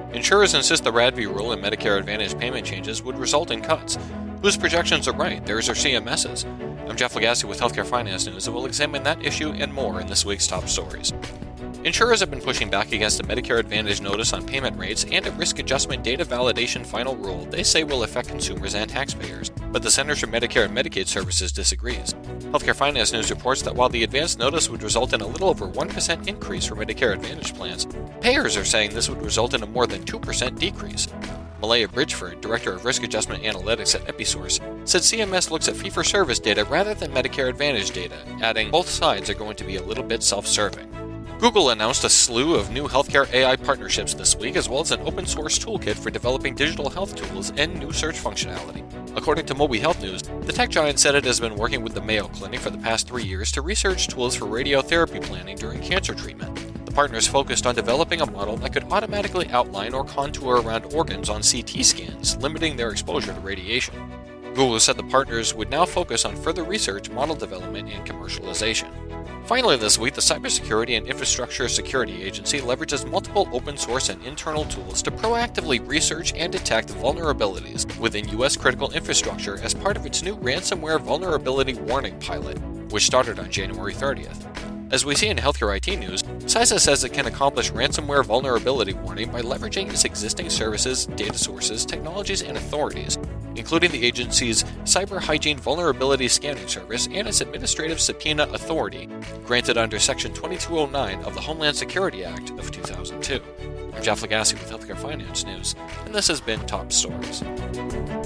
Insurers insist the RADV rule and Medicare Advantage payment changes would result in cuts. Whose projections are right, theirs or CMS's? I'm Jeff Lagasse with Healthcare Finance News, and we'll examine that issue and more in this week's top stories. Insurers have been pushing back against a Medicare Advantage notice on payment rates and a risk adjustment data validation final rule they say will affect consumers and taxpayers, but the Centers for Medicare and Medicaid Services disagrees. Healthcare Finance News reports that while the advance notice would result in a little over 1% increase for Medicare Advantage plans, payers are saying this would result in a more than 2% decrease. Malaya Bridgeford, Director of Risk Adjustment Analytics at Episource, said CMS looks at fee-for-service data rather than Medicare Advantage data, adding both sides are going to be a little bit self-serving. Google announced a slew of new healthcare AI partnerships this week, as well as an open-source toolkit for developing digital health tools and new search functionality. According to Moby Health News, the tech giant said it has been working with the Mayo Clinic for the past 3 years to research tools for radiotherapy planning during cancer treatment. The partners focused on developing a model that could automatically outline or contour around organs on CT scans, limiting their exposure to radiation. Google said the partners would now focus on further research, model development, and commercialization. Finally this week, the Cybersecurity and Infrastructure Security Agency leverages multiple open-source and internal tools to proactively research and detect vulnerabilities within U.S. critical infrastructure as part of its new ransomware vulnerability warning pilot, which started on January 30th. As we see in healthcare IT news, CISA says it can accomplish ransomware vulnerability warning by leveraging its existing services, data sources, technologies, and authorities, including the agency's Cyber Hygiene Vulnerability Scanning Service and its administrative subpoena authority, granted under Section 2209 of the Homeland Security Act of 2002. I'm Jeff Lagasse with Healthcare Finance News, and this has been Top Stories.